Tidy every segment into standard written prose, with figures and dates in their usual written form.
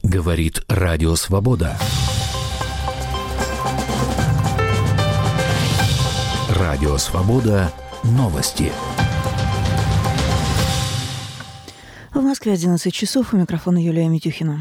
Говорит Радио Свобода. Радио Свобода. Новости. В Москве 11 часов. У микрофона Юлия Митюхина.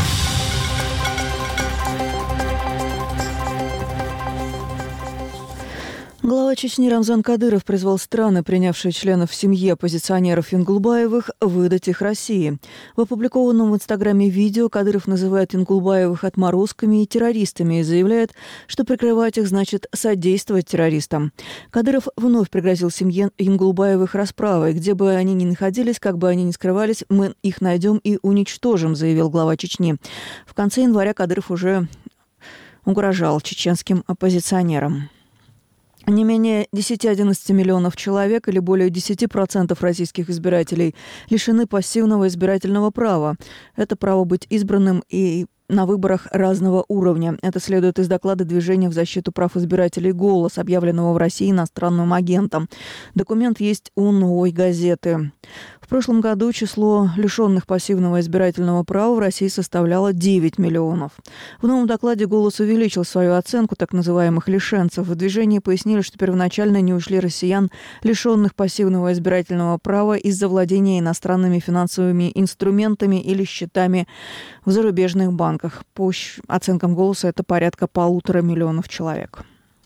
Глава Чечни Рамзан Кадыров призвал страны, принявшие членов семьи оппозиционеров Ингулбаевых, выдать их России. В опубликованном в Инстаграме видео Кадыров называет Ингулбаевых отморозками и террористами и заявляет, что прикрывать их значит содействовать террористам. Кадыров вновь пригрозил семье Ингулбаевых расправой. Где бы они ни находились, как бы они ни скрывались, мы их найдем и уничтожим, заявил глава Чечни. В конце января Кадыров уже угрожал чеченским оппозиционерам. Не менее 10-11 миллионов человек или более 10% российских избирателей лишены пассивного избирательного права. Это право быть избранным и на выборах разного уровня. Это следует из доклада Движения в защиту прав избирателей «Голос», объявленного в России иностранным агентом. Документ есть у «Новой газеты». В прошлом году число лишенных пассивного избирательного права в России составляло 9 миллионов. В новом докладе «Голос» увеличил свою оценку так называемых лишенцев. В движении пояснили, что первоначально не ушли россиян, лишенных пассивного избирательного права из-за владения иностранными финансовыми инструментами или счетами в зарубежных банках. По оценкам «Голоса» это порядка 1,5 миллиона человек.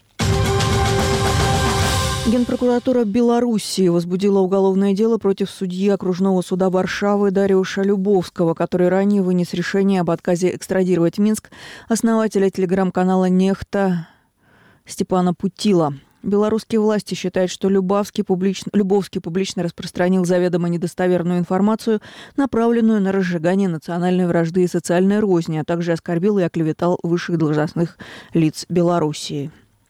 Генпрокуратура Белоруссии возбудила уголовное дело против судьи окружного суда Варшавы Дариуша Любовского, который ранее вынес решение об отказе экстрадировать в Минск основателя телеграм-канала «Нехта» Степана Путила. Белорусские власти считают, что Любовский публично распространил заведомо недостоверную информацию, направленную на разжигание национальной вражды и социальной розни, а также оскорбил и оклеветал высших должностных лиц Белоруссии.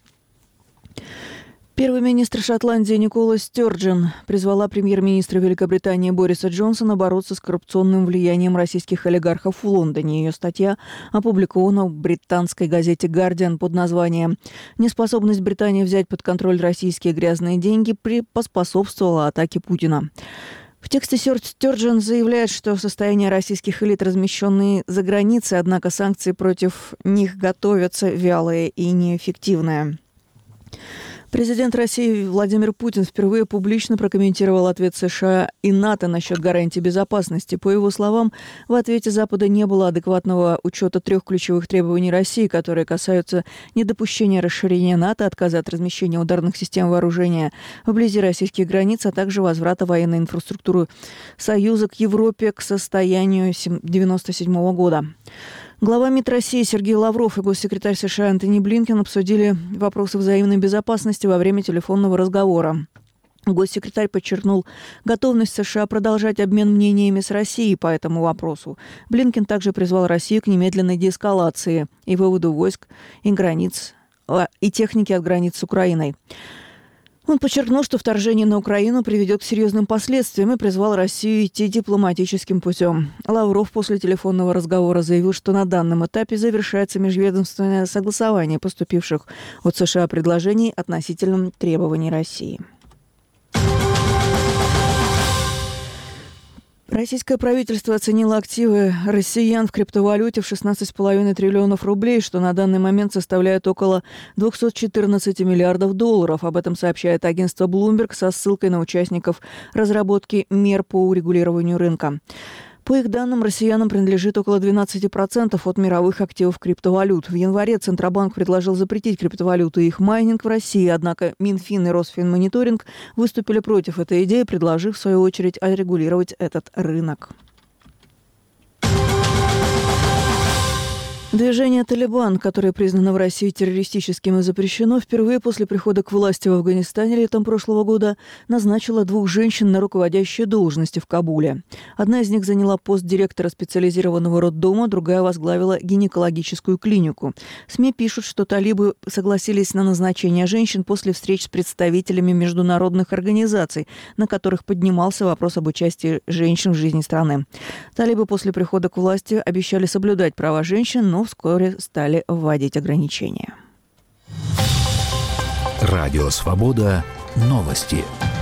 Первый министр Шотландии Никола Стёрджен призвала премьер-министра Великобритании Бориса Джонсона бороться с коррупционным влиянием российских олигархов в Лондоне. Ее статья опубликована в британской газете «Гардиан» под названием «Неспособность Британии взять под контроль российские грязные деньги поспособствовала атаке Путина». В тексте Стёрджен заявляет, что состояние российских элит, размещенные за границей, однако санкции против них готовятся вялые и неэффективные. Президент России Владимир Путин впервые публично прокомментировал ответ США и НАТО насчет гарантий безопасности. По его словам, в ответе Запада не было адекватного учета 3 ключевых требований России, которые касаются недопущения расширения НАТО, отказа от размещения ударных систем вооружения вблизи российских границ, а также возврата военной инфраструктуры Союза к Европе к состоянию 1997 года. Глава МИД России Сергей Лавров и госсекретарь США Антони Блинкен обсудили вопросы взаимной безопасности во время телефонного разговора. Госсекретарь подчеркнул готовность США продолжать обмен мнениями с Россией по этому вопросу. Блинкен также призвал Россию к немедленной деэскалации и выводу войск и техники от границ с Украиной. Он подчеркнул, что вторжение на Украину приведет к серьезным последствиям и призвал Россию идти дипломатическим путем. Лавров после телефонного разговора заявил, что на данном этапе завершается межведомственное согласование поступивших от США предложений относительно требований России. Российское правительство оценило активы россиян в криптовалюте в 16,5 триллионов рублей, что на данный момент составляет около 214 миллиардов долларов. Об этом сообщает агентство Bloomberg со ссылкой на участников разработки мер по урегулированию рынка. По их данным, россиянам принадлежит около 12% от мировых активов криптовалют. В январе Центробанк предложил запретить криптовалюту и их майнинг в России, однако Минфин и Росфинмониторинг выступили против этой идеи, предложив, в свою очередь, отрегулировать этот рынок. Движение «Талибан», которое признано в России террористическим и запрещено, впервые после прихода к власти в Афганистане летом прошлого года назначило 2 женщин на руководящие должности в Кабуле. Одна из них заняла пост директора специализированного роддома, другая возглавила гинекологическую клинику. СМИ пишут, что талибы согласились на назначение женщин после встреч с представителями международных организаций, на которых поднимался вопрос об участии женщин в жизни страны. Талибы после прихода к власти обещали соблюдать права женщин, но вскоре стали вводить ограничения. Радио Свобода. Новости.